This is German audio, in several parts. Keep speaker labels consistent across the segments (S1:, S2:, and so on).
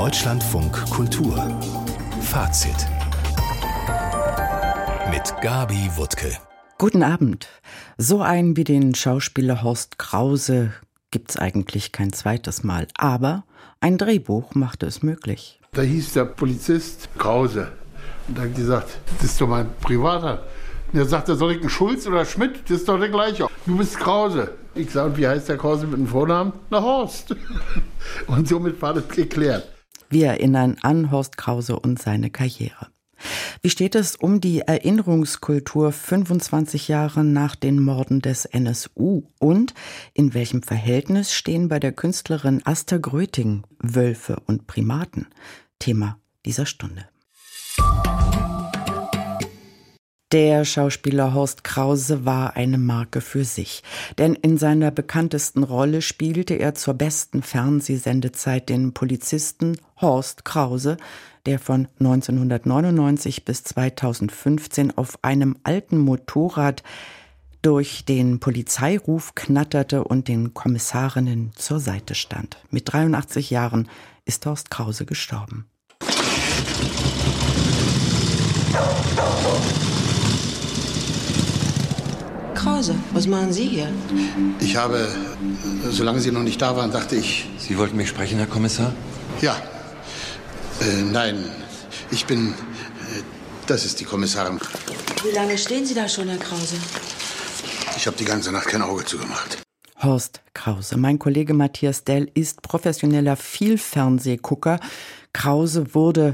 S1: Deutschlandfunk Kultur Fazit mit Gabi Wuttke.
S2: Guten Abend. So einen wie den Schauspieler Horst Krause gibt's eigentlich kein zweites Mal. Aber ein Drehbuch machte es möglich.
S3: Da hieß der Polizist Krause. Und da hat gesagt, das ist doch mein Privater. Und er sagte, soll ich ein Schulz oder Schmidt? Das ist doch der gleiche. Du bist Krause. Ich sage, und wie heißt der Krause mit dem Vornamen? Na, Horst. Und somit war das geklärt.
S2: Wir erinnern an Horst Krause und seine Karriere. Wie steht es um die Erinnerungskultur 25 Jahre nach den Morden des NSU? Und in welchem Verhältnis stehen bei der Künstlerin Asta Gröting Wölfe und Primaten? Thema dieser Stunde. Der Schauspieler Horst Krause war eine Marke für sich, denn in seiner bekanntesten Rolle spielte er zur besten Fernsehsendezeit den Polizisten Horst Krause, der von 1999 bis 2015 auf einem alten Motorrad durch den Polizeiruf knatterte und den Kommissarinnen zur Seite stand. Mit 83 Jahren ist Horst Krause gestorben.
S4: Krause, was machen Sie hier?
S5: Ich habe, solange Sie noch nicht da waren, dachte ich...
S6: Sie wollten mich sprechen, Herr Kommissar?
S5: Ja. Nein, ich bin... das ist die Kommissarin.
S4: Wie lange stehen Sie da schon, Herr Krause?
S5: Ich habe die ganze Nacht kein Auge zugemacht.
S2: Horst Krause. Mein Kollege Matthias Dell ist professioneller Vielfernsehgucker. Krause wurde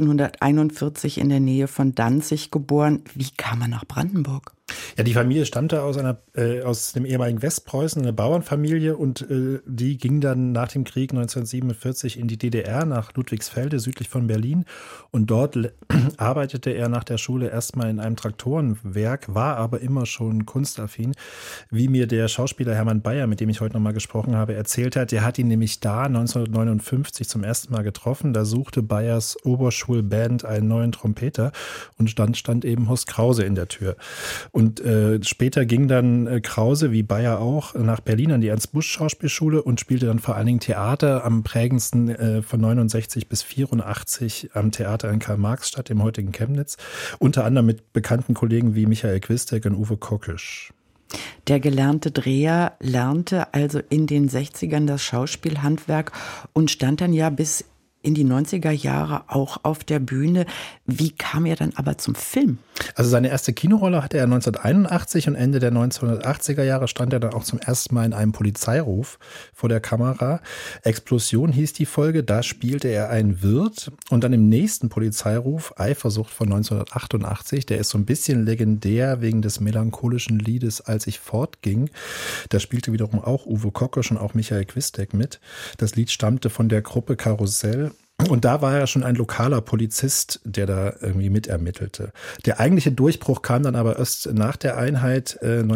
S2: 1941 in der Nähe von Danzig geboren. Wie kam er nach Brandenburg?
S7: Ja, die Familie stammte aus dem ehemaligen Westpreußen, eine Bauernfamilie, und die ging dann nach dem Krieg 1947 in die DDR nach Ludwigsfelde südlich von Berlin, und dort arbeitete er nach der Schule erstmal in einem Traktorenwerk, war aber immer schon kunstaffin, wie mir der Schauspieler Hermann Bayer, mit dem ich heute nochmal gesprochen habe, erzählt hat. Der hat ihn nämlich da 1959 zum ersten Mal getroffen. Da suchte Bayers Oberschulband einen neuen Trompeter, und dann stand eben Horst Krause in der Tür. Und später ging dann Krause, wie Bayer auch, nach Berlin an die Ernst-Busch-Schauspielschule und spielte dann vor allen Dingen Theater, am prägendsten von 69 bis 84 am Theater in Karl-Marx-Stadt, im heutigen Chemnitz. Unter anderem mit bekannten Kollegen wie Michael Quistek und Uwe Kokisch.
S2: Der gelernte Dreher lernte also in den 60ern das Schauspielhandwerk und stand dann ja bis in die 90er Jahre auch auf der Bühne. Wie kam er dann aber zum Film?
S7: Also seine erste Kinorolle hatte er 1981, und Ende der 1980er Jahre stand er dann auch zum ersten Mal in einem Polizeiruf vor der Kamera. Explosion hieß die Folge, da spielte er einen Wirt, und dann im nächsten Polizeiruf, Eifersucht von 1988, der ist so ein bisschen legendär wegen des melancholischen Liedes Als ich fortging. Da spielte wiederum auch Uwe Kokisch und auch Michael Quistek mit. Das Lied stammte von der Gruppe Karussell. Und da war er schon ein lokaler Polizist, der da irgendwie mitermittelte. Der eigentliche Durchbruch kam dann aber erst nach der Einheit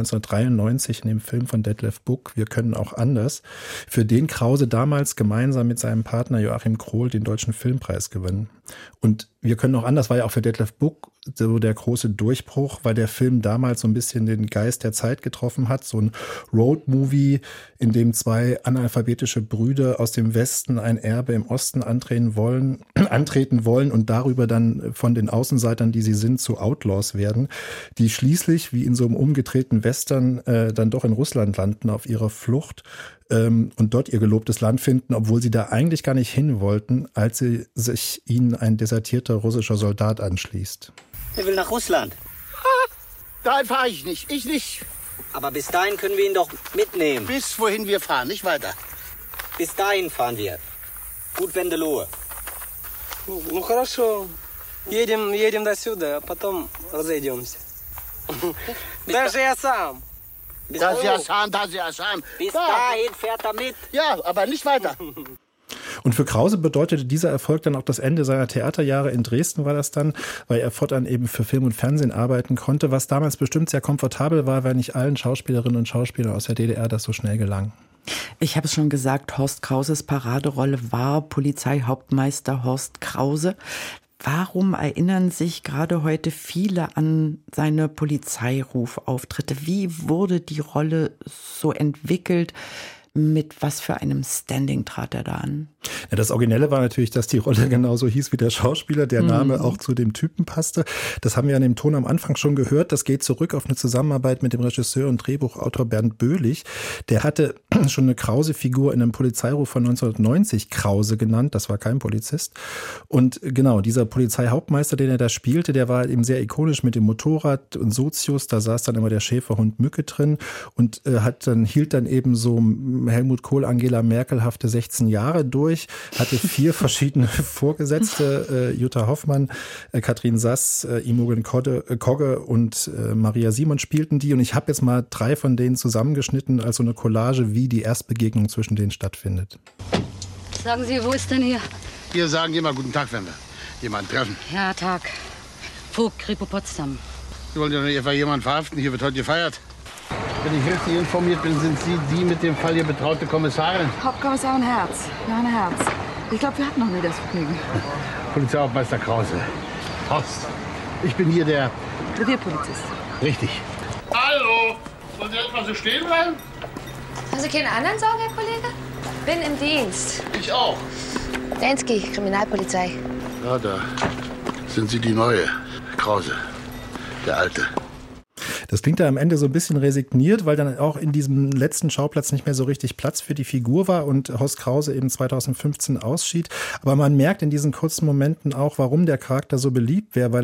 S7: 1993 in dem Film von Detlef Buck, Wir können auch anders, für den Krause damals gemeinsam mit seinem Partner Joachim Krohl den Deutschen Filmpreis gewann. Und Wir können auch anders war ja auch für Detlef Buck so der große Durchbruch, weil der Film damals so ein bisschen den Geist der Zeit getroffen hat. So ein Roadmovie, in dem zwei analphabetische Brüder aus dem Westen ein Erbe im Osten antreten wollen und darüber dann von den Außenseitern, die sie sind, zu Outlaws werden, die schließlich, wie in so einem umgedrehten Western, dann doch in Russland landen auf ihrer Flucht und dort ihr gelobtes Land finden, obwohl sie da eigentlich gar nicht hin wollten, als sich ihnen ein desertierter russischer Soldat anschließt.
S8: Er will nach Russland.
S5: Dahin fahre ich nicht, ich nicht.
S8: Aber bis dahin können wir ihn doch mitnehmen.
S5: Bis wohin wir fahren, nicht weiter.
S8: Bis dahin fahren wir. Gut Wendelohe.
S9: Ну хорошо. Едем до сюда, а потом разойдемся. Даже я сам.
S8: Bis
S5: Das ist ja
S8: Bis dahin fährt er mit.
S5: Ja, aber nicht weiter.
S7: Und für Krause bedeutete dieser Erfolg dann auch das Ende seiner Theaterjahre. In Dresden war das dann, weil er fortan eben für Film und Fernsehen arbeiten konnte, was damals bestimmt sehr komfortabel war, weil nicht allen Schauspielerinnen und Schauspielern aus der DDR das so schnell gelang.
S2: Ich habe es schon gesagt, Horst Krauses Paraderolle war Polizeihauptmeister Horst Krause. Warum erinnern sich gerade heute viele an seine Polizeirufauftritte? Wie wurde die Rolle so entwickelt? Mit was für einem Standing trat er da an?
S7: Ja, das Originelle war natürlich, dass die Rolle genauso hieß wie der Schauspieler, der Name auch zu dem Typen passte. Das haben wir an dem Ton am Anfang schon gehört. Das geht zurück auf eine Zusammenarbeit mit dem Regisseur und Drehbuchautor Bernd Böhlich. Der hatte schon eine Krause-Figur in einem Polizeiruf von 1990 Krause genannt. Das war kein Polizist. Und genau, dieser Polizeihauptmeister, den er da spielte, der war eben sehr ikonisch mit dem Motorrad und Sozius. Da saß dann immer der Schäferhund Mücke drin und hielt dann eben so Helmut Kohl, Angela Merkel-hafte 16 Jahre durch, hatte 4 verschiedene Vorgesetzte, Jutta Hoffmann, Katrin Sass, Imogen Kogge und Maria Simon spielten die. Und ich habe jetzt mal 3 von denen zusammengeschnitten als so eine Collage, wie die Erstbegegnung zwischen denen stattfindet.
S6: Sagen Sie, wo ist denn hier?
S5: Wir sagen immer guten Tag, wenn wir jemanden treffen.
S6: Ja, Tag. Vogt, Kripo Potsdam.
S5: Sie wollen ja nicht etwa jemanden verhaften, hier wird heute gefeiert. Wenn ich richtig informiert bin, sind Sie die mit dem Fall hier betraute Kommissarin?
S10: Hauptkommissarin Herz, Johanna Herz. Ich glaube, wir hatten noch nie das Vergnügen.
S5: Polizeihauptmeister Krause. Horst. Ich bin hier der...
S10: Revierpolizist.
S5: Richtig. Hallo! Wollen Sie etwa so stehen bleiben?
S11: Haben Sie keine anderen Sorgen, Herr Kollege? Bin im Dienst.
S5: Ich auch.
S11: Densky, Kriminalpolizei.
S5: Ja, da sind Sie die Neue. Krause. Der Alte.
S7: Das klingt da am Ende so ein bisschen resigniert, weil dann auch in diesem letzten Schauplatz nicht mehr so richtig Platz für die Figur war und Horst Krause eben 2015 ausschied. Aber man merkt in diesen kurzen Momenten auch, warum der Charakter so beliebt war,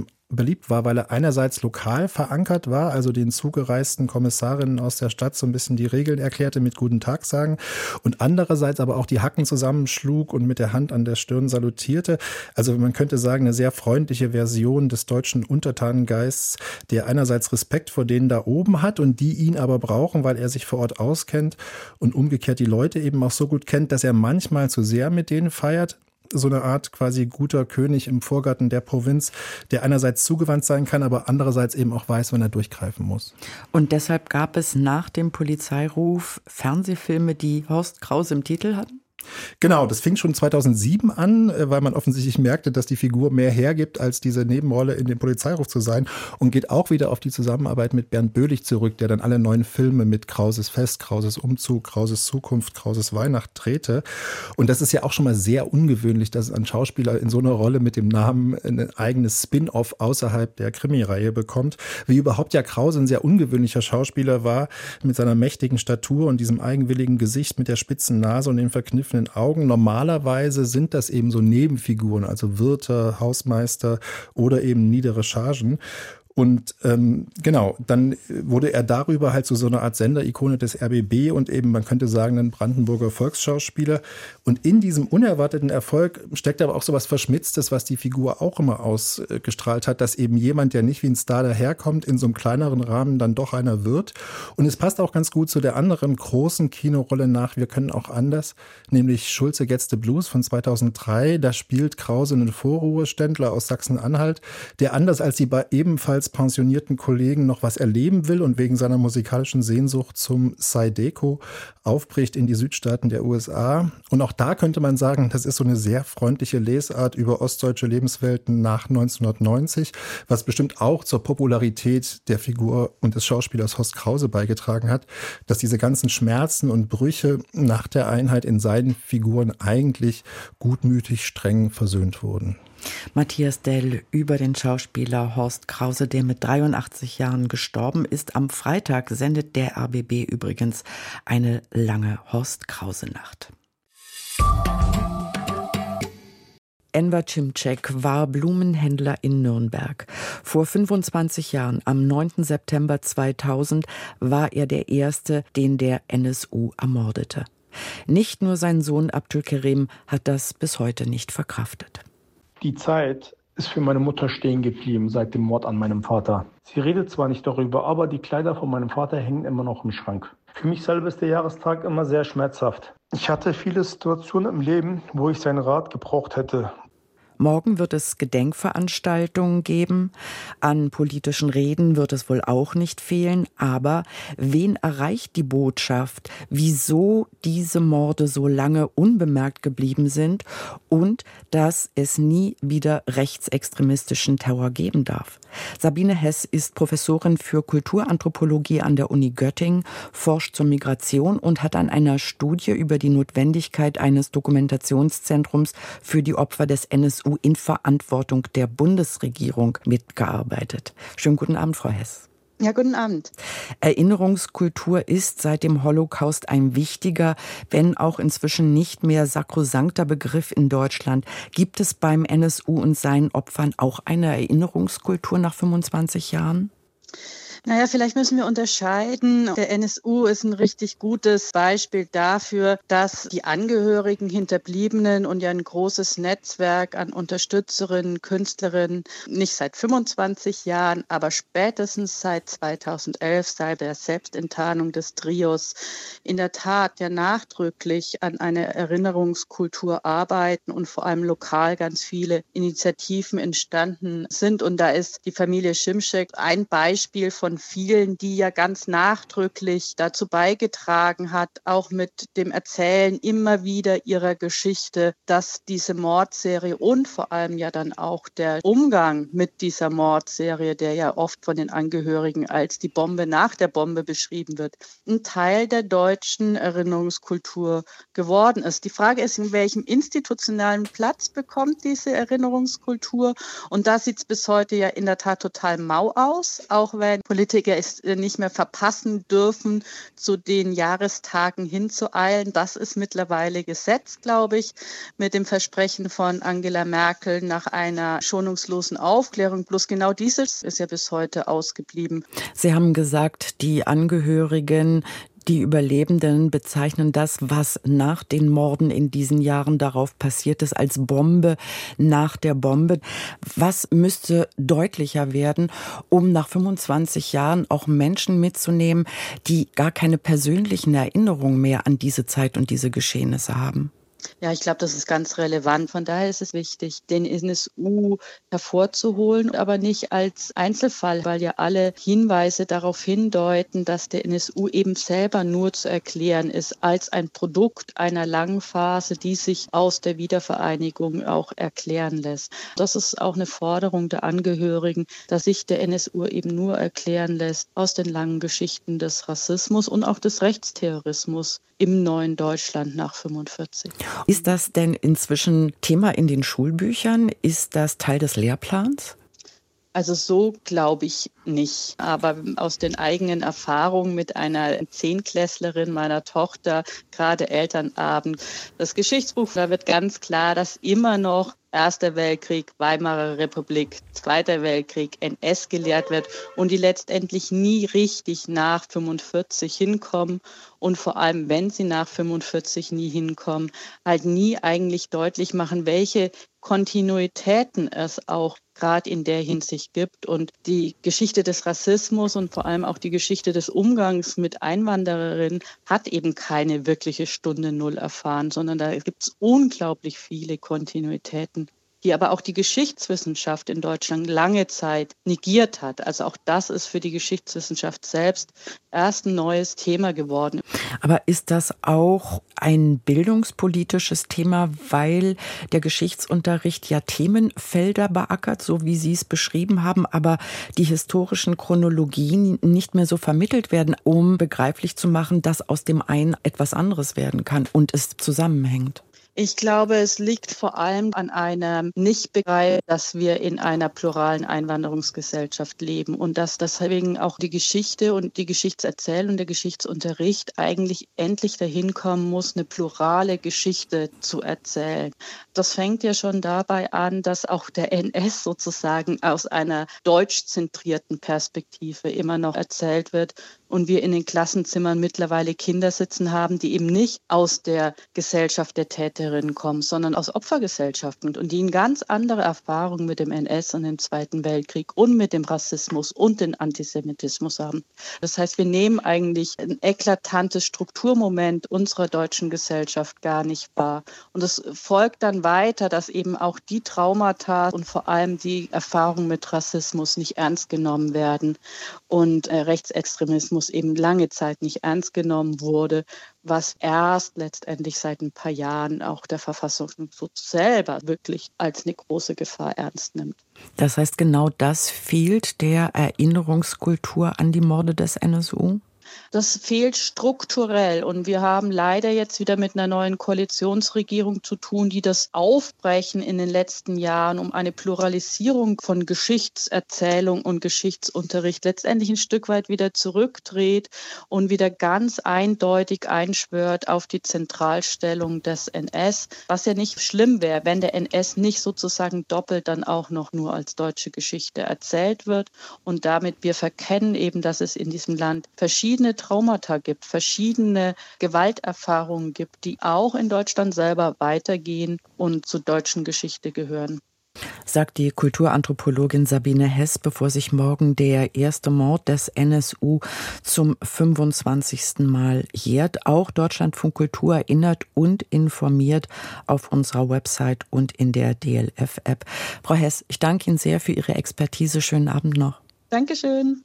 S7: weil er einerseits lokal verankert war, also den zugereisten Kommissarinnen aus der Stadt so ein bisschen die Regeln erklärte, mit Guten Tag sagen, und andererseits aber auch die Hacken zusammenschlug und mit der Hand an der Stirn salutierte. Also man könnte sagen, eine sehr freundliche Version des deutschen Untertanengeists, der einerseits Respekt vor denen da oben hat und die ihn aber brauchen, weil er sich vor Ort auskennt und umgekehrt die Leute eben auch so gut kennt, dass er manchmal zu sehr mit denen feiert. So eine Art quasi guter König im Vorgarten der Provinz, der einerseits zugewandt sein kann, aber andererseits eben auch weiß, wenn er durchgreifen muss.
S2: Und deshalb gab es nach dem Polizeiruf Fernsehfilme, die Horst Krause im Titel hatten?
S7: Genau, das fing schon 2007 an, weil man offensichtlich merkte, dass die Figur mehr hergibt, als diese Nebenrolle in dem Polizeiruf zu sein, und geht auch wieder auf die Zusammenarbeit mit Bernd Böhlich zurück, der dann alle 9 Filme mit Krauses Fest, Krauses Umzug, Krauses Zukunft, Krauses Weihnacht drehte. Und das ist ja auch schon mal sehr ungewöhnlich, dass ein Schauspieler in so einer Rolle mit dem Namen ein eigenes Spin-off außerhalb der Krimireihe bekommt. Wie überhaupt ja Krause ein sehr ungewöhnlicher Schauspieler war, mit seiner mächtigen Statur und diesem eigenwilligen Gesicht mit der spitzen Nase und den verkniffenen Augen. Normalerweise sind das eben so Nebenfiguren, also Wirte, Hausmeister oder eben niedere Chargen. Und genau, dann wurde er darüber halt zu so einer Art Senderikone des RBB und eben, man könnte sagen, ein Brandenburger Volksschauspieler. Und in diesem unerwarteten Erfolg steckt aber auch so was Verschmitztes, was die Figur auch immer ausgestrahlt hat, dass eben jemand, der nicht wie ein Star daherkommt, in so einem kleineren Rahmen dann doch einer wird. Und es passt auch ganz gut zu der anderen großen Kinorolle nach Wir können auch anders, nämlich Schulze Gets the Blues von 2003. Da spielt Krause einen Vorruheständler aus Sachsen-Anhalt, der anders als die ebenfalls pensionierten Kollegen noch was erleben will und wegen seiner musikalischen Sehnsucht zum Zydeco aufbricht in die Südstaaten der USA. Und auch da könnte man sagen, das ist so eine sehr freundliche Lesart über ostdeutsche Lebenswelten nach 1990, was bestimmt auch zur Popularität der Figur und des Schauspielers Horst Krause beigetragen hat, dass diese ganzen Schmerzen und Brüche nach der Einheit in seinen Figuren eigentlich gutmütig streng versöhnt wurden.
S2: Matthias Dell über den Schauspieler Horst Krause, der mit 83 Jahren gestorben ist. Am Freitag sendet der RBB übrigens eine lange Horst-Krause-Nacht. Enver Cimcek war Blumenhändler in Nürnberg. Vor 25 Jahren, am 9. September 2000, war er der Erste, den der NSU ermordete. Nicht nur sein Sohn Abdülkerim hat das bis heute nicht verkraftet.
S12: Die Zeit ist für meine Mutter stehen geblieben seit dem Mord an meinem Vater. Sie redet zwar nicht darüber, aber die Kleider von meinem Vater hängen immer noch im Schrank. Für mich selber ist der Jahrestag immer sehr schmerzhaft. Ich hatte viele Situationen im Leben, wo ich seinen Rat gebraucht hätte.
S2: Morgen wird es Gedenkveranstaltungen geben. An politischen Reden wird es wohl auch nicht fehlen. Aber wen erreicht die Botschaft, wieso diese Morde so lange unbemerkt geblieben sind und dass es nie wieder rechtsextremistischen Terror geben darf? Sabine Hess ist Professorin für Kulturanthropologie an der Uni Göttingen, forscht zur Migration und hat an einer Studie über die Notwendigkeit eines Dokumentationszentrums für die Opfer des NSU in Verantwortung der Bundesregierung mitgearbeitet. Schönen guten Abend, Frau Hess.
S13: Ja, guten Abend.
S2: Erinnerungskultur ist seit dem Holocaust ein wichtiger, wenn auch inzwischen nicht mehr sakrosankter Begriff in Deutschland. Gibt es beim NSU und seinen Opfern auch eine Erinnerungskultur nach 25 Jahren?
S13: Naja, vielleicht müssen wir unterscheiden. Der NSU ist ein richtig gutes Beispiel dafür, dass die Angehörigen, Hinterbliebenen und ja ein großes Netzwerk an Unterstützerinnen, Künstlerinnen nicht seit 25 Jahren, aber spätestens seit 2011, seit der Selbstenttarnung des Trios, in der Tat ja nachdrücklich an einer Erinnerungskultur arbeiten und vor allem lokal ganz viele Initiativen entstanden sind. Und da ist die Familie Šimšek ein Beispiel von vielen, die ja ganz nachdrücklich dazu beigetragen hat, auch mit dem Erzählen immer wieder ihrer Geschichte, dass diese Mordserie und vor allem ja dann auch der Umgang mit dieser Mordserie, der ja oft von den Angehörigen als die Bombe nach der Bombe beschrieben wird, ein Teil der deutschen Erinnerungskultur geworden ist. Die Frage ist, in welchem institutionalen Platz bekommt diese Erinnerungskultur? Und da sieht es bis heute ja in der Tat total mau aus, auch wenn Politiker es nicht mehr verpassen dürfen, zu den Jahrestagen hinzueilen. Das ist mittlerweile Gesetz, glaube ich, mit dem Versprechen von Angela Merkel nach einer schonungslosen Aufklärung. Bloß genau dieses ist ja bis heute ausgeblieben.
S2: Sie haben gesagt, die Angehörigen, die Überlebenden bezeichnen das, was nach den Morden in diesen Jahren darauf passiert ist, als Bombe nach der Bombe. Was müsste deutlicher werden, um nach 25 Jahren auch Menschen mitzunehmen, die gar keine persönlichen Erinnerungen mehr an diese Zeit und diese Geschehnisse haben?
S13: Ja, ich glaube, das ist ganz relevant. Von daher ist es wichtig, den NSU hervorzuholen, aber nicht als Einzelfall, weil ja alle Hinweise darauf hindeuten, dass der NSU eben selber nur zu erklären ist als ein Produkt einer langen Phase, die sich aus der Wiedervereinigung auch erklären lässt. Das ist auch eine Forderung der Angehörigen, dass sich der NSU eben nur erklären lässt aus den langen Geschichten des Rassismus und auch des Rechtsterrorismus im neuen Deutschland nach 45.
S2: Ist das denn inzwischen Thema in den Schulbüchern? Ist das Teil des Lehrplans?
S13: Also so glaube ich nicht. Aber aus den eigenen Erfahrungen mit einer Zehnklässlerin meiner Tochter, gerade Elternabend, das Geschichtsbuch, da wird ganz klar, dass immer noch Erster Weltkrieg, Weimarer Republik, Zweiter Weltkrieg, NS gelehrt wird und die letztendlich nie richtig nach 45 hinkommen und vor allem, wenn sie nach 45 nie hinkommen, halt nie eigentlich deutlich machen, welche Kontinuitäten es auch gerade in der Hinsicht gibt. Und die Geschichte des Rassismus und vor allem auch die Geschichte des Umgangs mit Einwandererinnen hat eben keine wirkliche Stunde Null erfahren, sondern da gibt es unglaublich viele Kontinuitäten, die aber auch die Geschichtswissenschaft in Deutschland lange Zeit negiert hat. Also auch das ist für die Geschichtswissenschaft selbst erst ein neues Thema geworden.
S2: Aber ist das auch ein bildungspolitisches Thema, weil der Geschichtsunterricht ja Themenfelder beackert, so wie Sie es beschrieben haben, aber die historischen Chronologien nicht mehr so vermittelt werden, um begreiflich zu machen, dass aus dem einen etwas anderes werden kann und es zusammenhängt?
S13: Ich glaube, es liegt vor allem an einem Nichtbegriff, dass wir in einer pluralen Einwanderungsgesellschaft leben und dass deswegen auch die Geschichte und die Geschichtserzählung und der Geschichtsunterricht eigentlich endlich dahin kommen muss, eine plurale Geschichte zu erzählen. Das fängt ja schon dabei an, dass auch der NS sozusagen aus einer deutschzentrierten Perspektive immer noch erzählt wird und wir in den Klassenzimmern mittlerweile Kinder sitzen haben, die eben nicht aus der Gesellschaft der Täter Täterinnen kommen, sondern aus Opfergesellschaften und die eine ganz andere Erfahrung mit dem NS und dem Zweiten Weltkrieg und mit dem Rassismus und dem Antisemitismus haben. Das heißt, wir nehmen eigentlich ein eklatantes Strukturmoment unserer deutschen Gesellschaft gar nicht wahr. Und es folgt dann weiter, dass eben auch die Traumata und vor allem die Erfahrungen mit Rassismus nicht ernst genommen werden und Rechtsextremismus eben lange Zeit nicht ernst genommen wurde, was erst letztendlich seit ein paar Jahren auch der Verfassungsschutz selber wirklich als eine große Gefahr ernst nimmt.
S2: Das heißt, genau das fehlt der Erinnerungskultur an die Morde des NSU?
S13: Das fehlt strukturell und wir haben leider jetzt wieder mit einer neuen Koalitionsregierung zu tun, die das Aufbrechen in den letzten Jahren um eine Pluralisierung von Geschichtserzählung und Geschichtsunterricht letztendlich ein Stück weit wieder zurückdreht und wieder ganz eindeutig einschwört auf die Zentralstellung des NS, was ja nicht schlimm wäre, wenn der NS nicht sozusagen doppelt dann auch noch nur als deutsche Geschichte erzählt wird und damit wir verkennen eben, dass es in diesem Land verschiedene Traumata gibt, verschiedene Gewalterfahrungen gibt, die auch in Deutschland selber weitergehen und zur deutschen Geschichte gehören.
S2: Sagt die Kulturanthropologin Sabine Hess, bevor sich morgen der erste Mord des NSU zum 25. Mal jährt. Auch Deutschlandfunk Kultur erinnert und informiert auf unserer Website und in der DLF-App. Frau Hess, ich danke Ihnen sehr für Ihre Expertise. Schönen Abend noch.
S13: Dankeschön.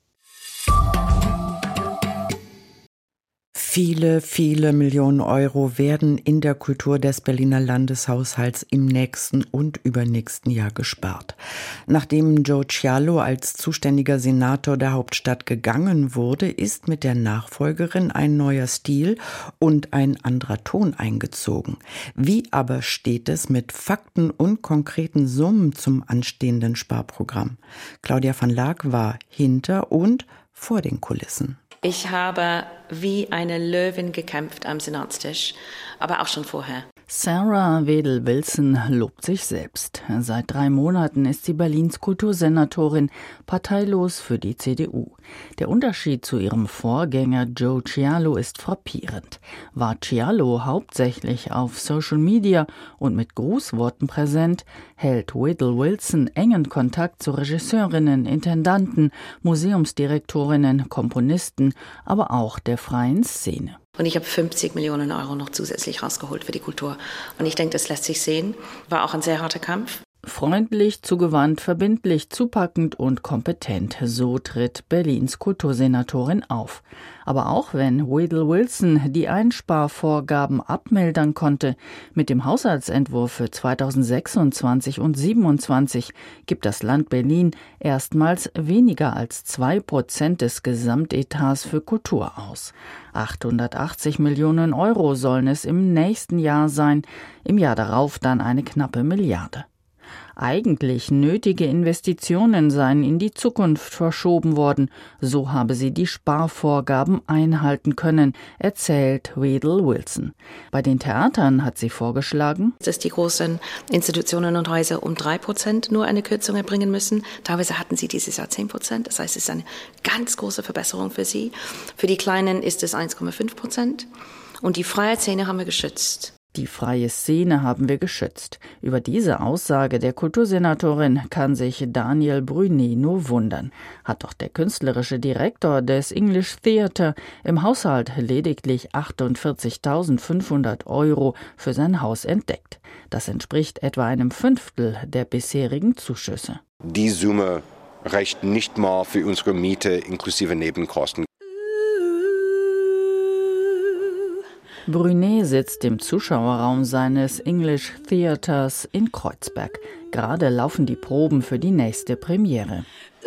S2: Viele, viele Millionen Euro werden in der Kultur des Berliner Landeshaushalts im nächsten und übernächsten Jahr gespart. Nachdem Joe Cialo als zuständiger Senator der Hauptstadt gegangen wurde, ist mit der Nachfolgerin ein neuer Stil und ein anderer Ton eingezogen. Wie aber steht es mit Fakten und konkreten Summen zum anstehenden Sparprogramm? Claudia van Laak war hinter und vor den Kulissen.
S14: Ich habe wie eine Löwin gekämpft am Senatstisch, aber auch schon vorher.
S15: Sarah Wedel-Wilson lobt sich selbst. Seit 3 Monaten ist sie Berlins Kultursenatorin, parteilos für die CDU. Der Unterschied zu ihrem Vorgänger Joe Cialo ist frappierend. War Cialo hauptsächlich auf Social Media und mit Grußworten präsent, hält Wedel-Wilson engen Kontakt zu Regisseurinnen, Intendanten, Museumsdirektorinnen, Komponisten, aber auch der freien Szene.
S14: Und ich habe 50 Millionen Euro noch zusätzlich rausgeholt für die Kultur. Und ich denke, das lässt sich sehen. War auch ein sehr harter Kampf.
S15: Freundlich, zugewandt, verbindlich, zupackend und kompetent. So tritt Berlins Kultursenatorin auf. Aber auch wenn Wedel-Wilson die Einsparvorgaben abmildern konnte, mit dem Haushaltsentwurf für 2026 und 2027 gibt das Land Berlin erstmals weniger als 2% des Gesamtetats für Kultur aus. 880 Millionen Euro sollen es im nächsten Jahr sein, im Jahr darauf dann eine knappe Milliarde. Eigentlich nötige Investitionen seien in die Zukunft verschoben worden, so habe sie die Sparvorgaben einhalten können, erzählt Wedel-Wilson. Bei den Theatern hat sie vorgeschlagen,
S14: dass die großen Institutionen und Häuser um 3% nur eine Kürzung erbringen müssen. Teilweise hatten sie dieses Jahr 10%, das heißt, es ist eine ganz große Verbesserung für sie. Für die Kleinen ist es 1,5% und die freie Szene haben wir geschützt.
S15: Die freie Szene haben wir geschützt. Über diese Aussage der Kultursenatorin kann sich Daniel Brunet nur wundern. Hat doch der künstlerische Direktor des English Theatre im Haushalt lediglich 48.500 Euro für sein Haus entdeckt. Das entspricht etwa einem 1/5 der bisherigen Zuschüsse.
S16: Die Summe reicht nicht mal für unsere Miete inklusive Nebenkosten.
S15: Brunet sitzt im Zuschauerraum seines English Theatres in Kreuzberg. Gerade laufen die Proben für die nächste Premiere.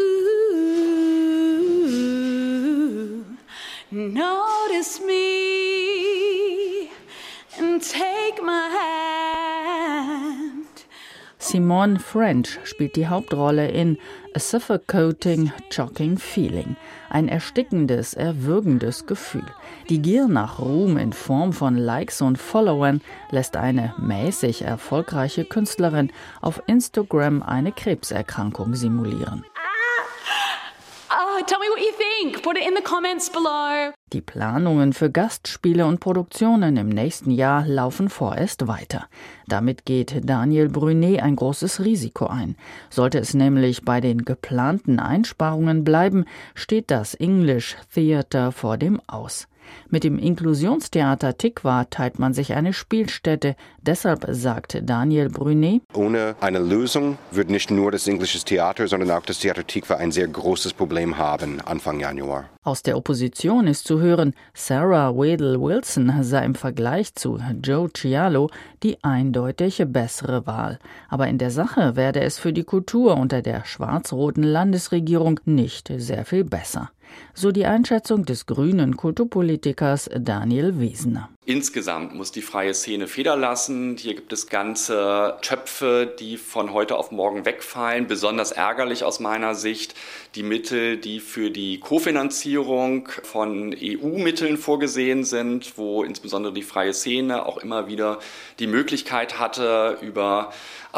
S17: Notice me and take my hand.
S15: Simone French spielt die Hauptrolle in A Suffocating, Choking Feeling. Ein erstickendes, erwürgendes Gefühl. Die Gier nach Ruhm in Form von Likes und Followern lässt eine mäßig erfolgreiche Künstlerin auf Instagram eine Krebserkrankung simulieren.
S17: tell me what you think. Put it in the comments below.
S15: Die Planungen für Gastspiele und Produktionen im nächsten Jahr laufen vorerst weiter. Damit geht Daniel Brunet ein großes Risiko ein. Sollte es nämlich bei den geplanten Einsparungen bleiben, steht das English Theatre vor dem Aus. Mit dem Inklusionstheater Tikva teilt man sich eine Spielstätte. Deshalb sagt Daniel Brunet:
S16: Ohne eine Lösung wird nicht nur das Englische Theater, sondern auch das Theater Tikva ein sehr großes Problem haben Anfang Januar.
S15: Aus der Opposition ist zu hören, Sarah Wedel-Wilson sei im Vergleich zu Joe Cialo die eindeutig bessere Wahl. Aber in der Sache werde es für die Kultur unter der schwarz-roten Landesregierung nicht sehr viel besser. So die Einschätzung des grünen Kulturpolitikers Daniel Wiesener.
S18: Insgesamt muss die freie Szene Feder lassen. Hier gibt es ganze Töpfe, die von heute auf morgen wegfallen. Besonders ärgerlich aus meiner Sicht die Mittel, die für die Kofinanzierung von EU-Mitteln vorgesehen sind, wo insbesondere die freie Szene auch immer wieder die Möglichkeit hatte, über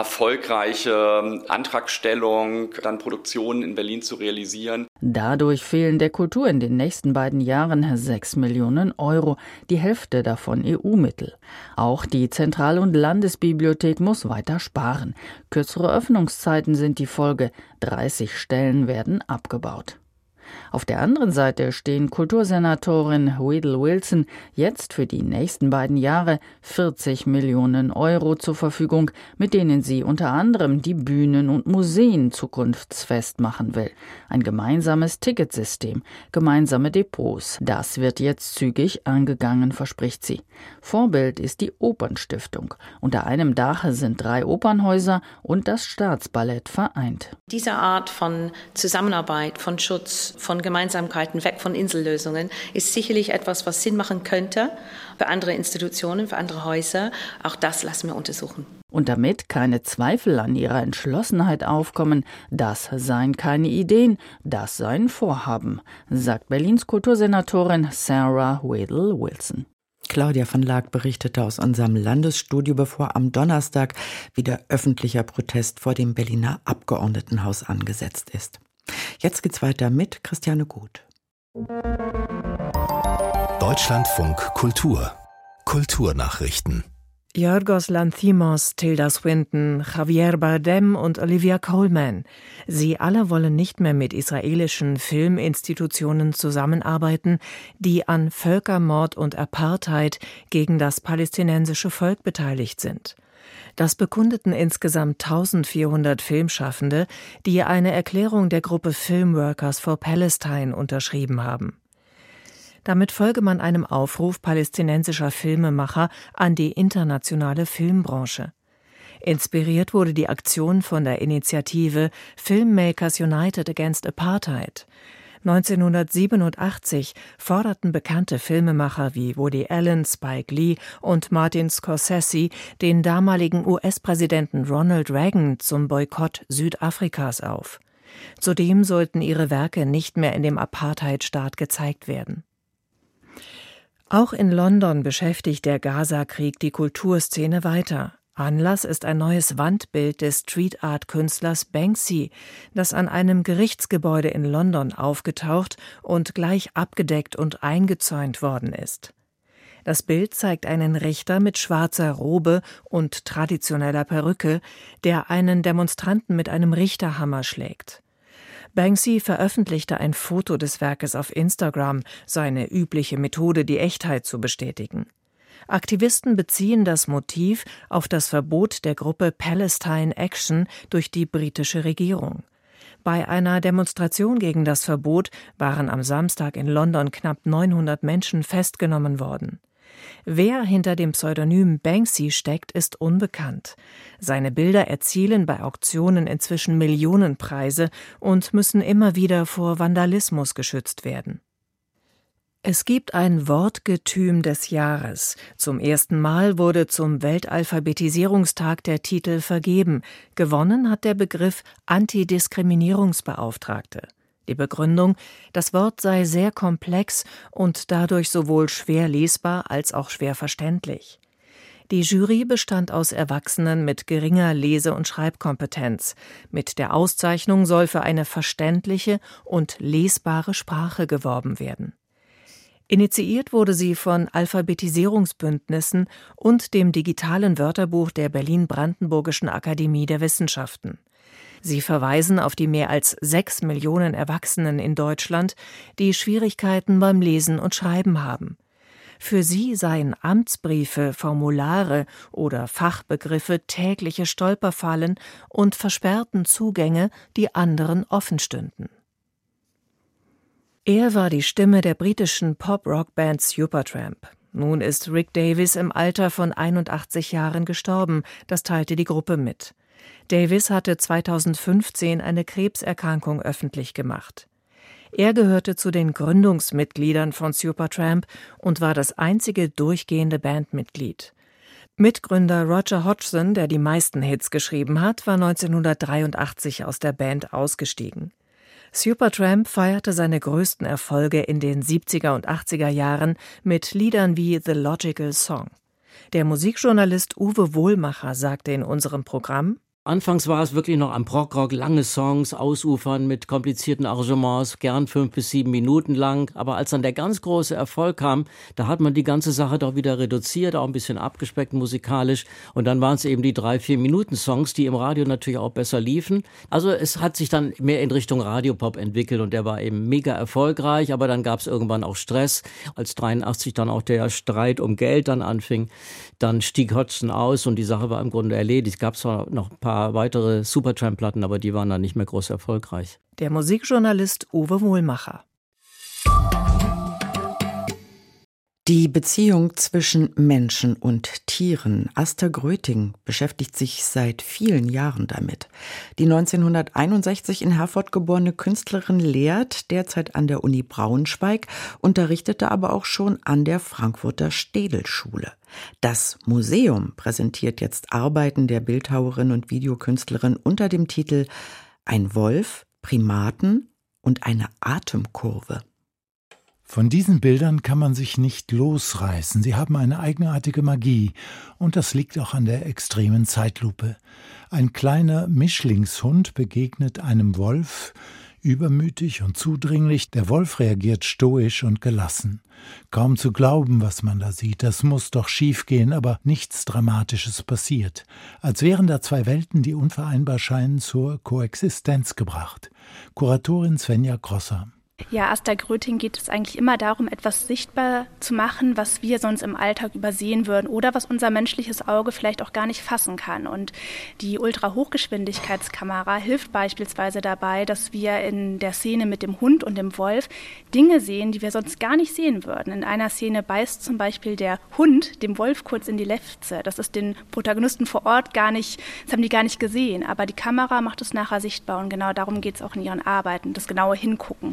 S18: erfolgreiche Antragstellung dann Produktionen in Berlin zu realisieren.
S15: Dadurch fehlen der Kultur in den nächsten beiden Jahren 6 Millionen Euro, die Hälfte davon EU-Mittel. Auch die Zentral- und Landesbibliothek muss weiter sparen. Kürzere Öffnungszeiten sind die Folge, 30 Stellen werden abgebaut. Auf der anderen Seite stehen Kultursenatorin Wedel-Wilson jetzt für die nächsten beiden Jahre 40 Millionen Euro zur Verfügung, mit denen sie unter anderem die Bühnen und Museen zukunftsfest machen will. Ein gemeinsames Ticketsystem, gemeinsame Depots, das wird jetzt zügig angegangen, verspricht sie. Vorbild ist die Opernstiftung. Unter einem Dach sind 3 Opernhäuser und das Staatsballett vereint.
S14: Diese Art von Zusammenarbeit, von Schutz, von Gemeinsamkeiten, weg von Insellösungen, ist sicherlich etwas, was Sinn machen könnte für andere Institutionen, für andere Häuser. Auch das lassen wir untersuchen.
S15: Und damit keine Zweifel an ihrer Entschlossenheit aufkommen, das seien keine Ideen, das seien Vorhaben, sagt Berlins Kultursenatorin Sarah Wedel-Wilson.
S2: Claudia von Laak berichtete aus unserem Landesstudio, bevor am Donnerstag wieder öffentlicher Protest vor dem Berliner Abgeordnetenhaus angesetzt ist. Jetzt geht's weiter mit Christiane Gut.
S1: Deutschlandfunk Kultur. Kulturnachrichten.
S19: Yorgos Lanthimos, Tilda Swinton, Javier Bardem und Olivia Colman. Sie alle wollen nicht mehr mit israelischen Filminstitutionen zusammenarbeiten, die an Völkermord und Apartheid gegen das palästinensische Volk beteiligt sind. Das bekundeten insgesamt 1400 Filmschaffende, die eine Erklärung der Gruppe Filmworkers for Palestine unterschrieben haben. Damit folge man einem Aufruf palästinensischer Filmemacher an die internationale Filmbranche. Inspiriert wurde die Aktion von der Initiative Filmmakers United Against Apartheid. 1987 forderten bekannte Filmemacher wie Woody Allen, Spike Lee und Martin Scorsese den damaligen US-Präsidenten Ronald Reagan zum Boykott Südafrikas auf. Zudem sollten ihre Werke nicht mehr in dem Apartheidstaat gezeigt werden. Auch in London beschäftigt der Gaza-Krieg die Kulturszene weiter. Anlass ist ein neues Wandbild des Street-Art-Künstlers Banksy, das an einem Gerichtsgebäude in London aufgetaucht und gleich abgedeckt und eingezäunt worden ist. Das Bild zeigt einen Richter mit schwarzer Robe und traditioneller Perücke, der einen Demonstranten mit einem Richterhammer schlägt. Banksy veröffentlichte ein Foto des Werkes auf Instagram, seine übliche Methode, die Echtheit zu bestätigen. Aktivisten beziehen das Motiv auf das Verbot der Gruppe Palestine Action durch die britische Regierung. Bei einer Demonstration gegen das Verbot waren am Samstag in London knapp 900 Menschen festgenommen worden. Wer hinter dem Pseudonym Banksy steckt, ist unbekannt. Seine Bilder erzielen bei Auktionen inzwischen Millionenpreise und müssen immer wieder vor Vandalismus geschützt werden. Es gibt ein Wortgetüm des Jahres. Zum ersten Mal wurde zum Weltalphabetisierungstag der Titel vergeben. Gewonnen hat der Begriff Antidiskriminierungsbeauftragte. Die Begründung, das Wort sei sehr komplex und dadurch sowohl schwer lesbar als auch schwer verständlich. Die Jury bestand aus Erwachsenen mit geringer Lese- und Schreibkompetenz. Mit der Auszeichnung soll für eine verständliche und lesbare Sprache geworben werden. Initiiert wurde sie von Alphabetisierungsbündnissen und dem digitalen Wörterbuch der Berlin-Brandenburgischen Akademie der Wissenschaften. Sie verweisen auf die mehr als 6 Millionen Erwachsenen in Deutschland, die Schwierigkeiten beim Lesen und Schreiben haben. Für sie seien Amtsbriefe, Formulare oder Fachbegriffe tägliche Stolperfallen und versperrten Zugänge, die anderen offen stünden. Er war die Stimme der britischen Pop-Rock-Band Supertramp. Nun ist Rick Davies im Alter von 81 Jahren gestorben, das teilte die Gruppe mit. Davies hatte 2015 eine Krebserkrankung öffentlich gemacht. Er gehörte zu den Gründungsmitgliedern von Supertramp und war das einzige durchgehende Bandmitglied. Mitgründer Roger Hodgson, der die meisten Hits geschrieben hat, war 1983 aus der Band ausgestiegen. Supertramp feierte seine größten Erfolge in den 70er und 80er Jahren mit Liedern wie The Logical Song. Der Musikjournalist Uwe Wohlmacher sagte in unserem Programm:
S20: Anfangs war es wirklich noch am Prog-Rock, lange Songs, ausufern mit komplizierten Arrangements, gern 5 bis 7 Minuten lang. Aber als dann der ganz große Erfolg kam, da hat man die ganze Sache doch wieder reduziert, auch ein bisschen abgespeckt musikalisch. Und dann waren es eben die 3-4 Minuten Songs, die im Radio natürlich auch besser liefen. Also es hat sich dann mehr in Richtung Radiopop entwickelt und der war eben mega erfolgreich. Aber dann gab es irgendwann auch Stress. Als 83 dann auch der Streit um Geld dann anfing, dann stieg Hodgson aus und die Sache war im Grunde erledigt. Es gab zwar noch ein paar weitere Supertramp-Platten, aber die waren dann nicht mehr groß erfolgreich.
S19: Der Musikjournalist Uwe Wohlmacher.
S2: Die Beziehung zwischen Menschen und Tieren. Asta Gröting beschäftigt sich seit vielen Jahren damit. Die 1961 in Herford geborene Künstlerin lehrt derzeit an der Uni Braunschweig, unterrichtete aber auch schon an der Frankfurter Städelschule. Das Museum präsentiert jetzt Arbeiten der Bildhauerin und Videokünstlerin unter dem Titel »Ein Wolf, Primaten und eine Atemkurve«.
S21: Von diesen Bildern kann man sich nicht losreißen. Sie haben eine eigenartige Magie. Und das liegt auch an der extremen Zeitlupe. Ein kleiner Mischlingshund begegnet einem Wolf, übermütig und zudringlich. Der Wolf reagiert stoisch und gelassen. Kaum zu glauben, was man da sieht. Das muss doch schiefgehen, aber nichts Dramatisches passiert. Als wären da zwei Welten, die unvereinbar scheinen, zur Koexistenz gebracht. Kuratorin Svenja Grosser.
S22: Ja, Asta Gröting geht es eigentlich immer darum, etwas sichtbar zu machen, was wir sonst im Alltag übersehen würden oder was unser menschliches Auge vielleicht auch gar nicht fassen kann. Und die Ultrahochgeschwindigkeitskamera hilft beispielsweise dabei, dass wir in der Szene mit dem Hund und dem Wolf Dinge sehen, die wir sonst gar nicht sehen würden. In einer Szene beißt zum Beispiel der Hund dem Wolf kurz in die Lefze. Das ist den Protagonisten vor Ort gar nicht, das haben die gar nicht gesehen. Aber die Kamera macht es nachher sichtbar und genau darum geht es auch in ihren Arbeiten, das genaue Hingucken.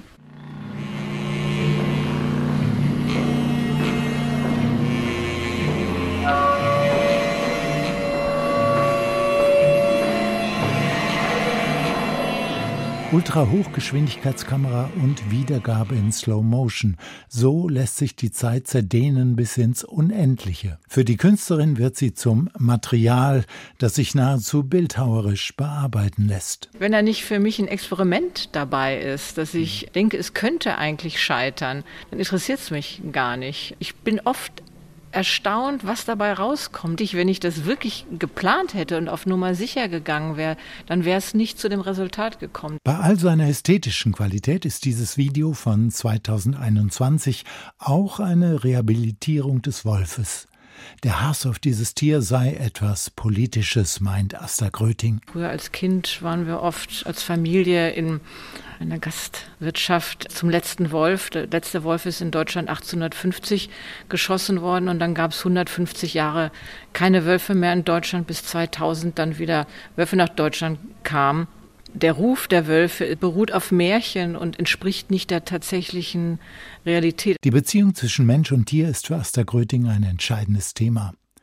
S21: Ultrahochgeschwindigkeitskamera und Wiedergabe in Slow Motion. So lässt sich die Zeit zerdehnen bis ins Unendliche. Für die Künstlerin wird sie zum Material, das sich nahezu bildhauerisch bearbeiten lässt.
S23: Wenn da nicht für mich ein Experiment dabei ist, dass ich denke, es könnte eigentlich scheitern, dann interessiert es mich gar nicht. Ich bin oft erstaunt, was dabei rauskommt. Wenn ich das wirklich geplant hätte und auf Nummer sicher gegangen wäre, dann wäre es nicht zu dem Resultat gekommen.
S21: Bei all seiner ästhetischen Qualität ist dieses Video von 2021 auch eine Rehabilitierung des Wolfes. Der Hass auf dieses Tier sei etwas Politisches, meint Asta Gröting.
S23: Früher als Kind waren wir oft als Familie in einer Gastwirtschaft zum letzten Wolf. Der letzte Wolf ist in Deutschland 1850 geschossen worden und dann gab es 150 Jahre keine Wölfe mehr in Deutschland, bis 2000 dann wieder Wölfe nach Deutschland kamen. Der Ruf der Wölfe beruht auf Märchen und entspricht nicht der tatsächlichen Realität.
S21: Die Beziehung zwischen Mensch und Tier ist für Asta Gröting ein entscheidendes Thema.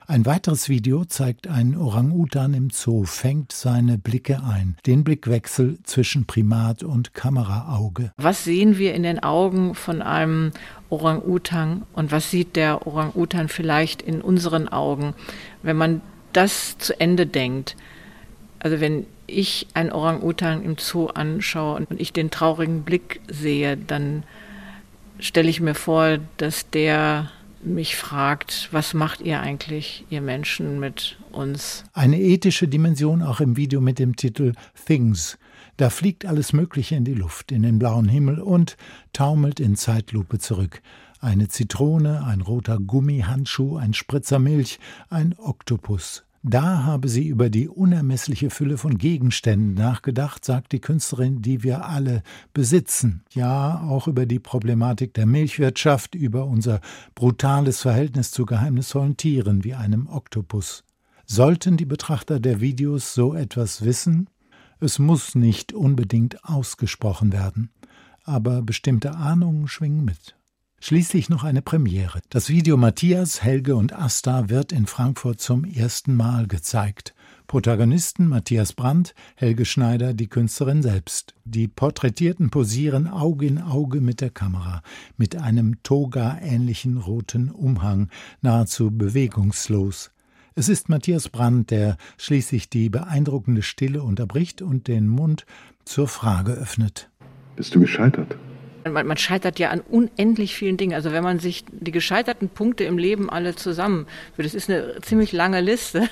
S21: Ein weiteres Video zeigt einen Orang-Utan im Zoo, fängt seine Blicke ein. Den Blickwechsel zwischen Primat und Kameraauge.
S23: Was sehen wir in den Augen von einem Orang-Utan und was sieht der Orang-Utan vielleicht in unseren Augen, wenn man das zu Ende denkt? Also wenn ich einen Orang-Utan im Zoo anschaue und ich den traurigen Blick sehe, dann stelle ich mir vor, dass der mich fragt, was macht ihr eigentlich, ihr Menschen, mit uns?
S21: Eine ethische Dimension auch im Video mit dem Titel Things. Da fliegt alles Mögliche in die Luft, in den blauen Himmel und taumelt in Zeitlupe zurück. Eine Zitrone, ein roter Gummihandschuh, ein Spritzer Milch, ein Oktopus. Da habe sie über die unermessliche Fülle von Gegenständen nachgedacht, sagt die Künstlerin, die wir alle besitzen. Ja, auch über die Problematik der Milchwirtschaft, über unser brutales Verhältnis zu geheimnisvollen Tieren wie einem Oktopus. Sollten die Betrachter der Videos so etwas wissen? Es muss nicht unbedingt ausgesprochen werden, aber bestimmte Ahnungen schwingen mit. Schließlich noch eine Premiere. Das Video Matthias, Helge und Asta wird in Frankfurt zum ersten Mal gezeigt. Protagonisten Matthias Brandt, Helge Schneider, die Künstlerin selbst. Die Porträtierten posieren Auge in Auge mit der Kamera, mit einem Toga-ähnlichen roten Umhang, nahezu bewegungslos. Es ist Matthias Brandt, der schließlich die beeindruckende Stille unterbricht und den Mund zur Frage öffnet.
S3: Bist du gescheitert?
S23: Man scheitert ja an unendlich vielen Dingen. Also wenn man sich die gescheiterten Punkte im Leben alle zusammenführt, das ist eine ziemlich lange Liste.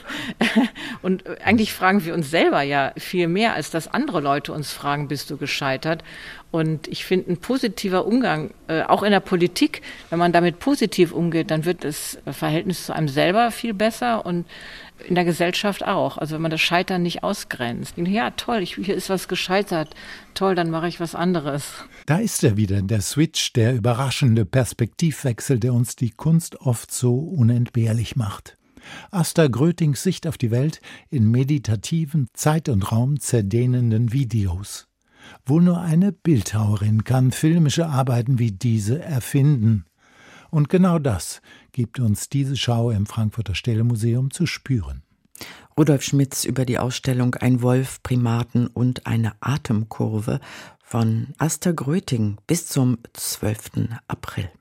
S23: Und eigentlich fragen wir uns selber ja viel mehr, als dass andere Leute uns fragen, bist du gescheitert? Und ich finde, ein positiver Umgang, auch in der Politik, wenn man damit positiv umgeht, dann wird das Verhältnis zu einem selber viel besser und in der Gesellschaft auch. Also wenn man das Scheitern nicht ausgrenzt. Ja, toll, hier ist was gescheitert. Toll, dann mache ich was anderes.
S21: Da ist er wieder, der Switch, der überraschende Perspektivwechsel, der uns die Kunst oft so unentbehrlich macht. Asta Grötings Sicht auf die Welt in meditativen, Zeit und Raum zerdehnenden Videos. Wohl nur eine Bildhauerin kann filmische Arbeiten wie diese erfinden. Und genau das gibt uns diese Schau im Frankfurter Städtemuseum zu spüren.
S2: Rudolf Schmitz über die Ausstellung Ein Wolf, Primaten und eine Atemkurve von Asta Gröting bis zum 12. April.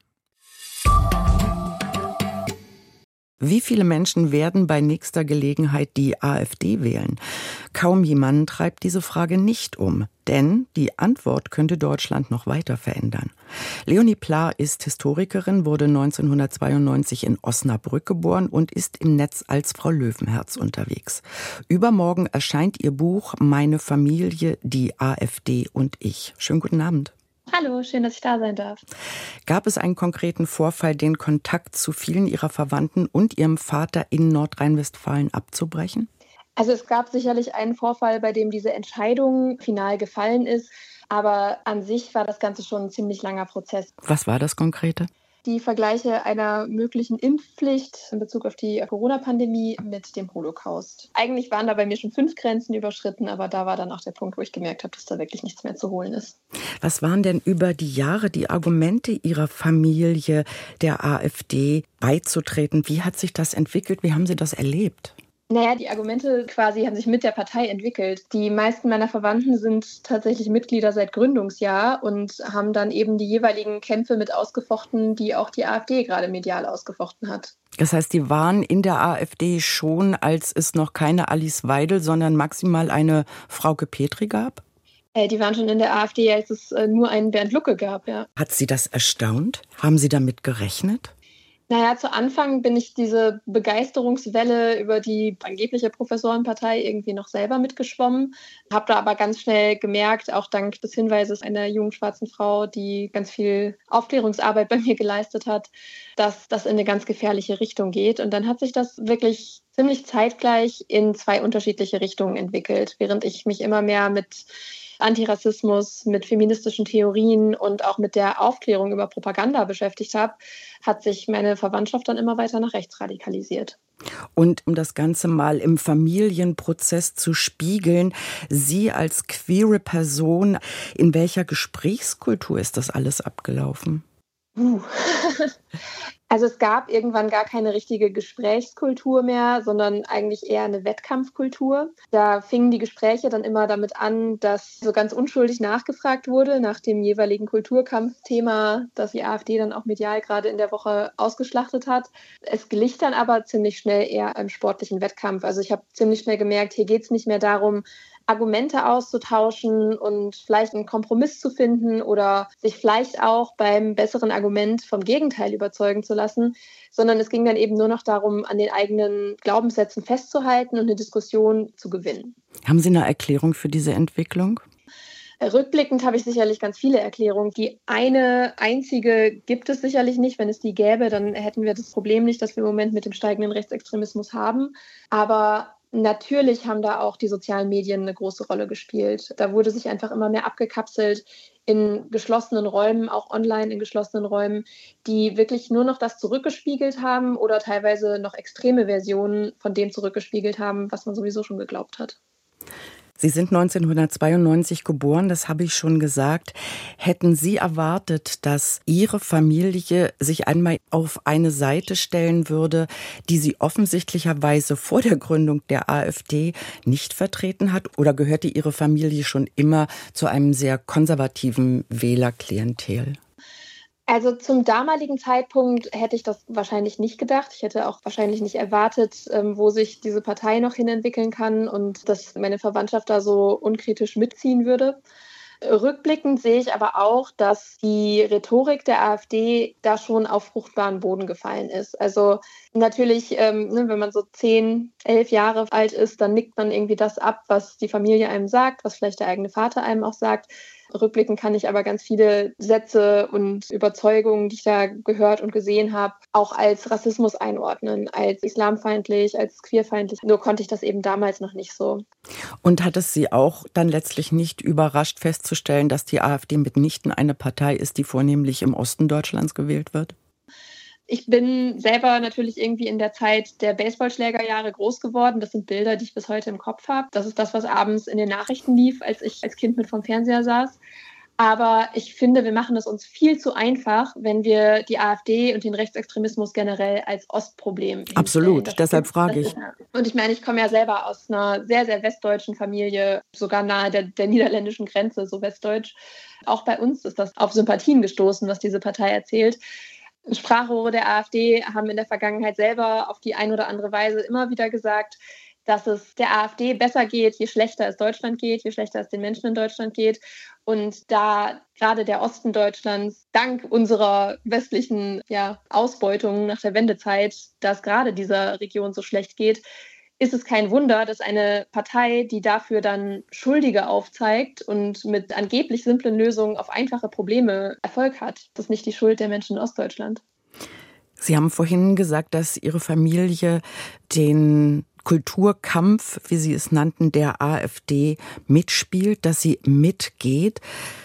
S2: Wie viele Menschen werden bei nächster Gelegenheit die AfD wählen? Kaum jemanden treibt diese Frage nicht um, denn die Antwort könnte Deutschland noch weiter verändern. Leonie Pla ist Historikerin, wurde 1992 in Osnabrück geboren und ist im Netz als Frau Löwenherz unterwegs. Übermorgen erscheint ihr Buch Meine Familie, die AfD und ich. Schönen guten Abend.
S4: Hallo, schön, dass ich da sein darf.
S2: Gab es einen konkreten Vorfall, den Kontakt zu vielen Ihrer Verwandten und Ihrem Vater in Nordrhein-Westfalen abzubrechen?
S4: Also es gab sicherlich einen Vorfall, bei dem diese Entscheidung final gefallen ist. Aber an sich war das Ganze schon ein ziemlich langer Prozess.
S2: Was war das Konkrete?
S4: Die Vergleiche einer möglichen Impfpflicht in Bezug auf die Corona-Pandemie mit dem Holocaust. Eigentlich waren da bei mir schon 5 Grenzen überschritten, aber da war dann auch der Punkt, wo ich gemerkt habe, dass da wirklich nichts mehr zu holen ist.
S2: Was waren denn über die Jahre die Argumente Ihrer Familie, der AfD beizutreten? Wie hat sich das entwickelt? Wie haben Sie das erlebt?
S4: Naja, die Argumente quasi haben sich mit der Partei entwickelt. Die meisten meiner Verwandten sind tatsächlich Mitglieder seit Gründungsjahr und haben dann eben die jeweiligen Kämpfe mit ausgefochten, die auch die AfD gerade medial ausgefochten hat.
S2: Das heißt, die waren in der AfD schon, als es noch keine Alice Weidel, sondern maximal eine Frauke Petry gab?
S4: Die waren schon in der AfD, als es nur einen Bernd Lucke gab, ja.
S2: Hat Sie das erstaunt? Haben Sie damit gerechnet?
S4: Naja, zu Anfang bin ich diese Begeisterungswelle über die angebliche Professorenpartei irgendwie noch selber mitgeschwommen, habe da aber ganz schnell gemerkt, auch dank des Hinweises einer jungen schwarzen Frau, die ganz viel Aufklärungsarbeit bei mir geleistet hat, dass das in eine ganz gefährliche Richtung geht. Und dann hat sich das wirklich ziemlich zeitgleich in 2 unterschiedliche Richtungen entwickelt, während ich mich immer mehr mit Antirassismus, mit feministischen Theorien und auch mit der Aufklärung über Propaganda beschäftigt habe, hat sich meine Verwandtschaft dann immer weiter nach rechts radikalisiert.
S2: Und um das Ganze mal im Familienprozess zu spiegeln, Sie als queere Person, in welcher Gesprächskultur ist das alles abgelaufen?
S4: Also es gab irgendwann gar keine richtige Gesprächskultur mehr, sondern eigentlich eher eine Wettkampfkultur. Da fingen die Gespräche dann immer damit an, dass so ganz unschuldig nachgefragt wurde nach dem jeweiligen Kulturkampfthema, das die AfD dann auch medial gerade in der Woche ausgeschlachtet hat. Es glich dann aber ziemlich schnell eher einem sportlichen Wettkampf. Also ich habe ziemlich schnell gemerkt, hier geht es nicht mehr darum, Argumente auszutauschen und vielleicht einen Kompromiss zu finden oder sich vielleicht auch beim besseren Argument vom Gegenteil überzeugen zu lassen, sondern es ging dann eben nur noch darum, an den eigenen Glaubenssätzen festzuhalten und eine Diskussion zu gewinnen.
S2: Haben Sie eine Erklärung für diese Entwicklung?
S4: Rückblickend habe ich sicherlich ganz viele Erklärungen. Die eine einzige gibt es sicherlich nicht. Wenn es die gäbe, dann hätten wir das Problem nicht, das wir im Moment mit dem steigenden Rechtsextremismus haben. Aber natürlich haben da auch die sozialen Medien eine große Rolle gespielt. Da wurde sich einfach immer mehr abgekapselt in geschlossenen Räumen, auch online in geschlossenen Räumen, die wirklich nur noch das zurückgespiegelt haben oder teilweise noch extreme Versionen von dem zurückgespiegelt haben, was man sowieso schon geglaubt hat.
S2: Sie sind 1992 geboren, das habe ich schon gesagt. Hätten Sie erwartet, dass Ihre Familie sich einmal auf eine Seite stellen würde, die sie offensichtlicherweise vor der Gründung der AfD nicht vertreten hat? Oder gehörte Ihre Familie schon immer zu einem sehr konservativen Wählerklientel?
S4: Also zum damaligen Zeitpunkt hätte ich das wahrscheinlich nicht gedacht. Ich hätte auch wahrscheinlich nicht erwartet, wo sich diese Partei noch hinentwickeln kann und dass meine Verwandtschaft da so unkritisch mitziehen würde. Rückblickend sehe ich aber auch, dass die Rhetorik der AfD da schon auf fruchtbaren Boden gefallen ist. Also natürlich, wenn man so 10, 11 Jahre alt ist, dann nickt man irgendwie das ab, was die Familie einem sagt, was vielleicht der eigene Vater einem auch sagt. Rückblickend kann ich aber ganz viele Sätze und Überzeugungen, die ich da gehört und gesehen habe, auch als Rassismus einordnen, als islamfeindlich, als queerfeindlich. Nur konnte ich das eben damals noch nicht so.
S2: Und hat es Sie auch dann letztlich nicht überrascht festzustellen, dass die AfD mitnichten eine Partei ist, die vornehmlich im Osten Deutschlands gewählt wird?
S4: Ich bin selber natürlich irgendwie in der Zeit der Baseballschlägerjahre groß geworden. Das sind Bilder, die ich bis heute im Kopf habe. Das ist das, was abends in den Nachrichten lief, als ich als Kind mit vorm Fernseher saß. Aber ich finde, wir machen es uns viel zu einfach, wenn wir die AfD und den Rechtsextremismus generell als Ostproblem hinstellen.
S2: Absolut, deshalb frage ich.
S4: Und ich meine, ich komme ja selber aus einer sehr, sehr westdeutschen Familie, sogar nahe der niederländischen Grenze, so westdeutsch. Auch bei uns ist das auf Sympathien gestoßen, was diese Partei erzählt. Sprachrohre der AfD haben in der Vergangenheit selber auf die ein oder andere Weise immer wieder gesagt, dass es der AfD besser geht, je schlechter es Deutschland geht, je schlechter es den Menschen in Deutschland geht. Und da gerade der Osten Deutschlands dank unserer westlichen Ausbeutung nach der Wendezeit, dass gerade dieser Region so schlecht geht, ist es kein Wunder, dass eine Partei, die dafür dann Schuldige aufzeigt und mit angeblich simplen Lösungen auf einfache Probleme Erfolg hat. Das ist nicht die Schuld der Menschen in Ostdeutschland.
S2: Sie haben vorhin gesagt, dass Ihre Familie den Kulturkampf, wie Sie es nannten, der AfD mitspielt, dass sie mitgeht.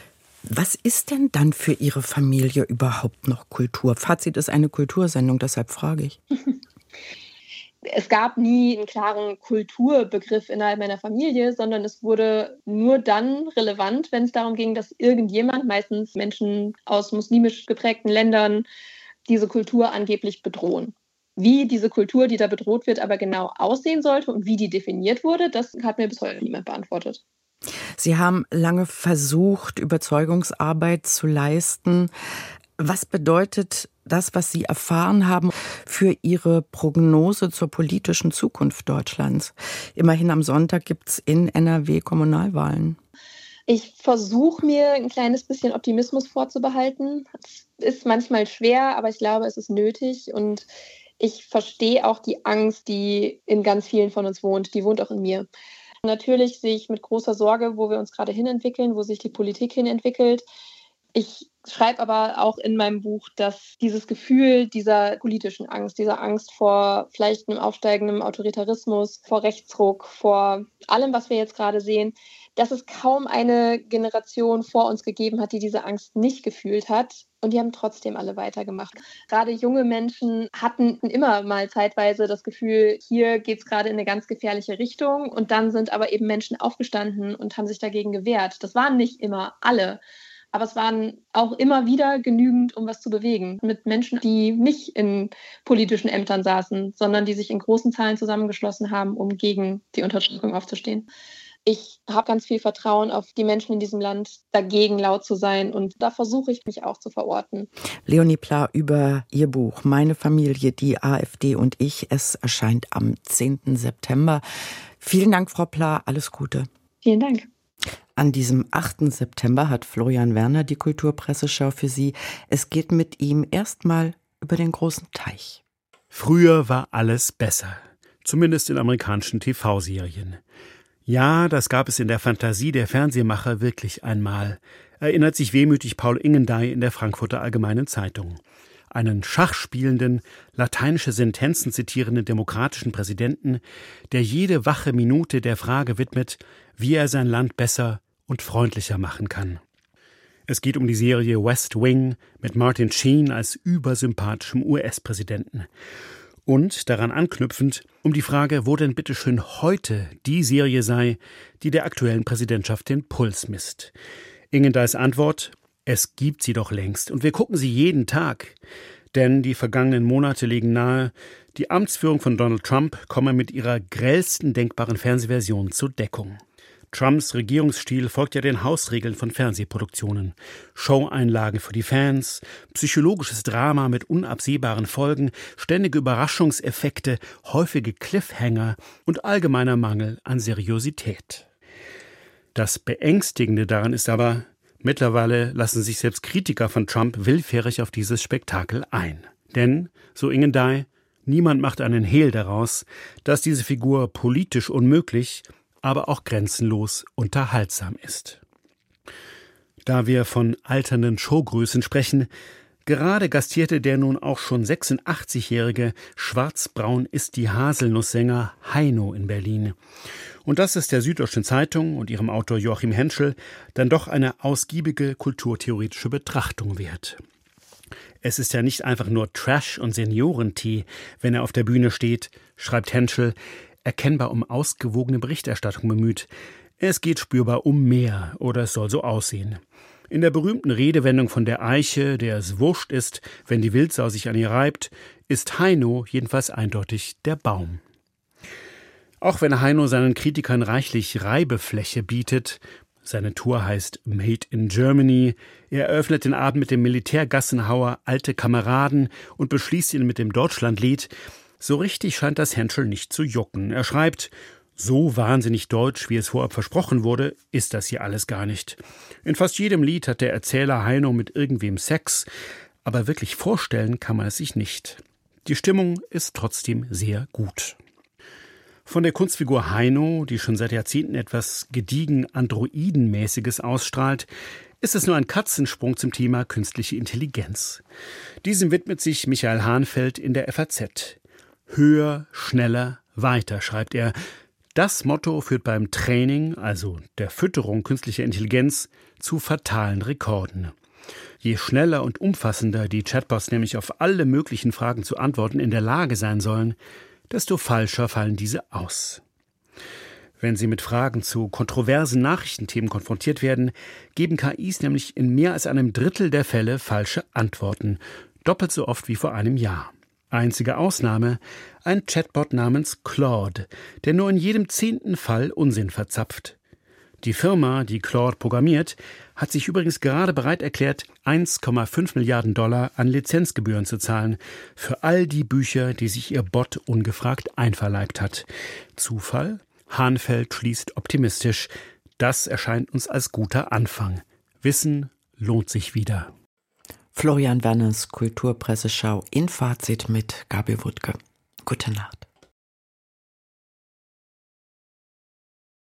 S2: Was ist denn dann für Ihre Familie überhaupt noch Kultur? Fazit ist eine Kultursendung, deshalb frage ich.
S4: Es gab nie einen klaren Kulturbegriff innerhalb meiner Familie, sondern es wurde nur dann relevant, wenn es darum ging, dass irgendjemand, meistens Menschen aus muslimisch geprägten Ländern, diese Kultur angeblich bedrohen. Wie diese Kultur, die da bedroht wird, aber genau aussehen sollte und wie die definiert wurde, das hat mir bis heute niemand beantwortet.
S2: Sie haben lange versucht, Überzeugungsarbeit zu leisten. Was bedeutet das, was Sie erfahren haben, für Ihre Prognose zur politischen Zukunft Deutschlands? Immerhin am Sonntag gibt es in NRW Kommunalwahlen.
S4: Ich versuche mir ein kleines bisschen Optimismus vorzubehalten. Es ist manchmal schwer, aber ich glaube, es ist nötig. Und ich verstehe auch die Angst, die in ganz vielen von uns wohnt. Die wohnt auch in mir. Natürlich sehe ich mit großer Sorge, wo wir uns gerade hinentwickeln, wo sich die Politik hinentwickelt. Ich schreibe aber auch in meinem Buch, dass dieses Gefühl dieser politischen Angst, dieser Angst vor vielleicht einem aufsteigenden Autoritarismus, vor Rechtsruck, vor allem, was wir jetzt gerade sehen, dass es kaum eine Generation vor uns gegeben hat, die diese Angst nicht gefühlt hat. Und die haben trotzdem alle weitergemacht. Gerade junge Menschen hatten immer mal zeitweise das Gefühl, hier geht es gerade in eine ganz gefährliche Richtung. Und dann sind aber eben Menschen aufgestanden und haben sich dagegen gewehrt. Das waren nicht immer alle. Aber es waren auch immer wieder genügend, um was zu bewegen. Mit Menschen, die nicht in politischen Ämtern saßen, sondern die sich in großen Zahlen zusammengeschlossen haben, um gegen die Unterdrückung aufzustehen. Ich habe ganz viel Vertrauen auf die Menschen in diesem Land, dagegen laut zu sein. Und da versuche ich mich auch zu verorten.
S2: Leonie Pla über ihr Buch Meine Familie, die AfD und ich. Es erscheint am 10. September. Vielen Dank, Frau Pla. Alles Gute.
S4: Vielen Dank.
S2: An diesem 8. September hat Florian Werner die Kulturpresseschau für Sie. Es geht mit ihm erstmal über den großen Teich.
S3: Früher war alles besser. Zumindest in amerikanischen TV-Serien. Ja, das gab es in der Fantasie der Fernsehmacher wirklich einmal, erinnert sich wehmütig Paul Ingendey in der Frankfurter Allgemeinen Zeitung. Einen schachspielenden, lateinische Sentenzen zitierenden demokratischen Präsidenten, der jede wache Minute der Frage widmet, wie er sein Land besser und freundlicher machen kann. Es geht um die Serie West Wing mit Martin Sheen als übersympathischem US-Präsidenten. Und, daran anknüpfend, um die Frage, wo denn bitteschön heute die Serie sei, die der aktuellen Präsidentschaft den Puls misst. Ingendeys Antwort: Es gibt sie doch längst und wir gucken sie jeden Tag. Denn die vergangenen Monate legen nahe, die Amtsführung von Donald Trump komme mit ihrer grellsten denkbaren Fernsehversion zur Deckung. Trumps Regierungsstil folgt ja den Hausregeln von Fernsehproduktionen. Showeinlagen für die Fans, psychologisches Drama mit unabsehbaren Folgen, ständige Überraschungseffekte, häufige Cliffhanger und allgemeiner Mangel an Seriosität. Das Beängstigende daran ist aber, mittlerweile lassen sich selbst Kritiker von Trump willfährig auf dieses Spektakel ein. Denn, so Ingendey, niemand macht einen Hehl daraus, dass diese Figur politisch unmöglich, aber auch grenzenlos unterhaltsam ist. Da wir von alternden Showgrößen sprechen, gerade gastierte der nun auch schon 86-jährige Schwarzbraun ist die Haselnusssänger Heino in Berlin. Und das ist der Süddeutschen Zeitung und ihrem Autor Joachim Henschel dann doch eine ausgiebige kulturtheoretische Betrachtung wert. Es ist ja nicht einfach nur Trash und Seniorentee, wenn er auf der Bühne steht, schreibt Henschel, erkennbar um ausgewogene Berichterstattung bemüht. Es geht spürbar um mehr, oder es soll so aussehen. In der berühmten Redewendung von der Eiche, der es wurscht ist, wenn die Wildsau sich an ihr reibt, ist Heino jedenfalls eindeutig der Baum. Auch wenn Heino seinen Kritikern reichlich Reibefläche bietet, seine Tour heißt Made in Germany, er eröffnet den Abend mit dem Militärgassenhauer Alte Kameraden und beschließt ihn mit dem Deutschlandlied. So richtig scheint das Henschel nicht zu jucken. Er schreibt, so wahnsinnig deutsch, wie es vorab versprochen wurde, ist das hier alles gar nicht. In fast jedem Lied hat der Erzähler Heino mit irgendwem Sex, aber wirklich vorstellen kann man es sich nicht. Die Stimmung ist trotzdem sehr gut. Von der Kunstfigur Heino, die schon seit Jahrzehnten etwas gediegen Androidenmäßiges ausstrahlt, ist es nur ein Katzensprung zum Thema künstliche Intelligenz. Diesem widmet sich Michael Hahnfeld in der FAZ. Höher, schneller, weiter, schreibt er. Das Motto führt beim Training, also der Fütterung künstlicher Intelligenz, zu fatalen Rekorden. Je schneller und umfassender die Chatbots nämlich auf alle möglichen Fragen zu antworten in der Lage sein sollen, desto falscher fallen diese aus. Wenn sie mit Fragen zu kontroversen Nachrichtenthemen konfrontiert werden, geben KIs nämlich in mehr als einem Drittel der Fälle falsche Antworten, doppelt so oft wie vor einem Jahr. Einzige Ausnahme, ein Chatbot namens Claude, der nur in jedem 10. Fall Unsinn verzapft. Die Firma, die Claude programmiert, hat sich übrigens gerade bereit erklärt, 1,5 Milliarden $ an Lizenzgebühren zu zahlen für all die Bücher, die sich ihr Bot ungefragt einverleibt hat. Zufall? Hahnfeld schließt optimistisch. Das erscheint uns als guter Anfang. Wissen lohnt sich wieder.
S2: Florian Werners Kulturpresseschau in Fazit mit Gabi Wuttke. Gute Nacht.